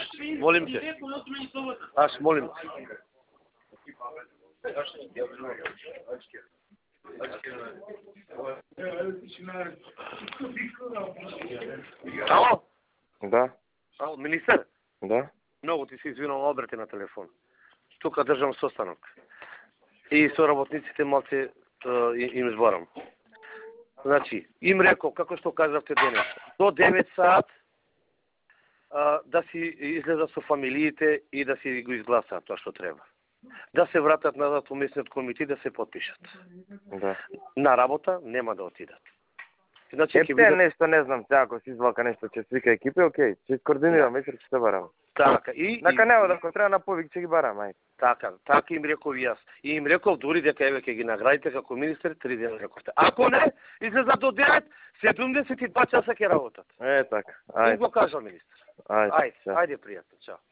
Молим те. Аз молим те. Ало? Да, Ало, министер? да. Многу ти се извинувам, обрати на телефон. Тука држам состанок. И со работниците малце им зборам. Значи, им рекол, како што кажавте денес, до 9 саат да си излезат со фамилиите и да си го изгласаат тоа што треба. Да се вратат назад у местниот комитет да се подпишат. Да. На работа нема да отидат. Значи, Те нешто не знам, сега ако се извака нешто ќе свика екипи, окей, ќе координирам, вечер ќе се барам. Така, и Нака нема да ако треба на повик ќе ги барам, ај. така им реков и јас. И им реков дури дека еве ќе ги наградите како министер 3 дена рековте. Ако не, излезат до 9, 72 часа ќе работат. Така. Им го кажал министер. Ајде, Ајде, пријатно, чао.